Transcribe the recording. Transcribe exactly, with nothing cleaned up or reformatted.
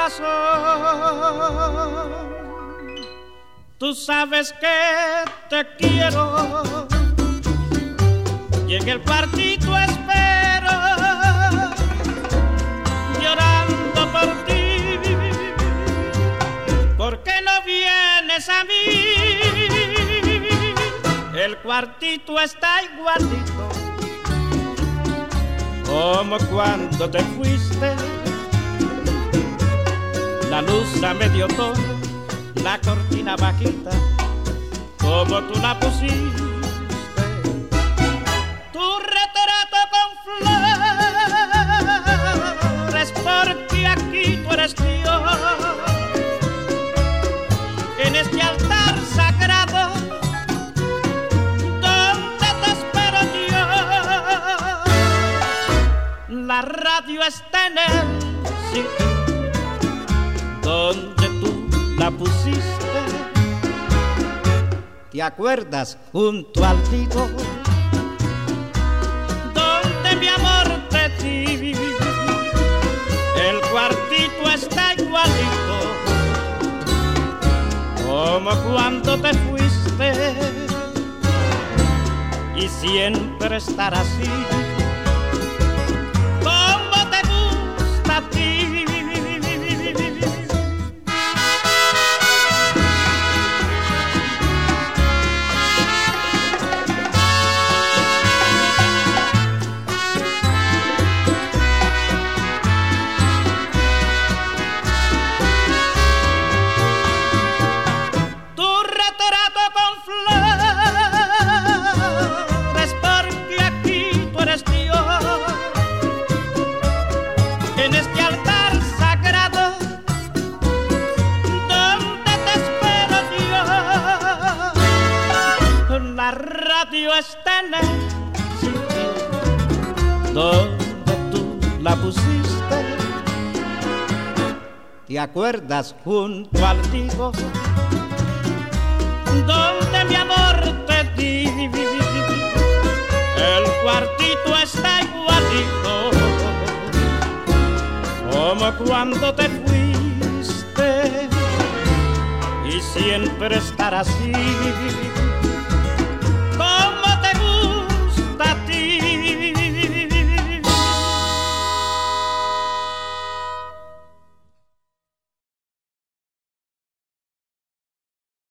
corazón. Tú sabes que te quiero y en el cuartito espero, llorando por ti. ¿Por qué no vienes a mí? El cuartito está igualito como cuando te fuiste. La luz a medio tono, la cortina bajita, como tú la pusiste. Tu retrato con flores, porque aquí tú eres Dios. En este altar sagrado, donde te espero yo. La radio está en el sitio donde tú la pusiste. ¿Te acuerdas? Junto al Tigo, donde mi amor te di. El cuartito está igualito como cuando te fuiste, y siempre estará así como te gusta a ti. Está en el sitio donde tú la pusiste. ¿Te acuerdas? Junto al Tigo, donde mi amor te di. El cuartito está igualito como cuando te fuiste, y siempre estará así